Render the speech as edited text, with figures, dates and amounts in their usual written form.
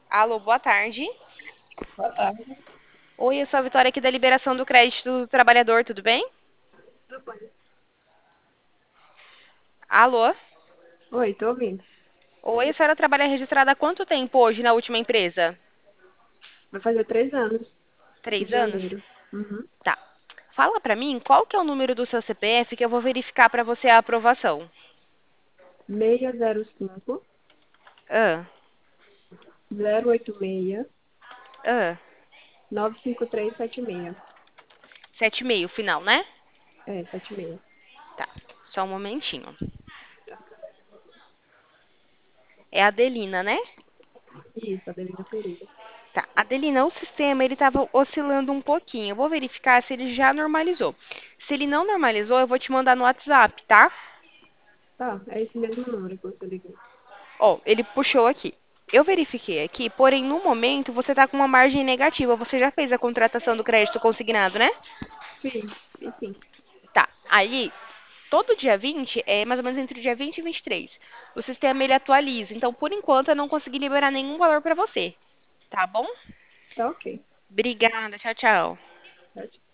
Alô, boa tarde. Boa tarde. Oi, eu sou a Vitória aqui da Liberação do Crédito do Trabalhador, tudo bem? Tudo bem? Alô? Oi, tô ouvindo. Oi, a senhora trabalha registrada há quanto tempo hoje na última empresa? Vai fazer 3 anos, em 3 anos? janeiro. Uhum. Tá. Fala pra mim qual que é o número do seu CPF que eu vou verificar pra você a aprovação. 605 Ah, 086 ah. 95376. 7,5 final, né? É, 76. Tá. Só um momentinho. Tá. É a Adelina, né? Isso, Adelina Pereira. Tá. Adelina, o sistema ele estava oscilando um pouquinho. Eu vou verificar se ele já normalizou. Se ele não normalizou, eu vou te mandar no WhatsApp, tá? Tá, é esse mesmo número que você ligou. Ó, ele puxou aqui. Eu verifiquei aqui, porém no momento você está com uma margem negativa. Você já fez a contratação do crédito consignado, né? Fiz sim. Tá. Aí, todo dia 20, mais ou menos entre o dia 20 e 23, o sistema ele atualiza. Então, por enquanto, eu não consegui liberar nenhum valor para você. Tá bom? Tá ok. Obrigada. Tchau, tchau. Tá.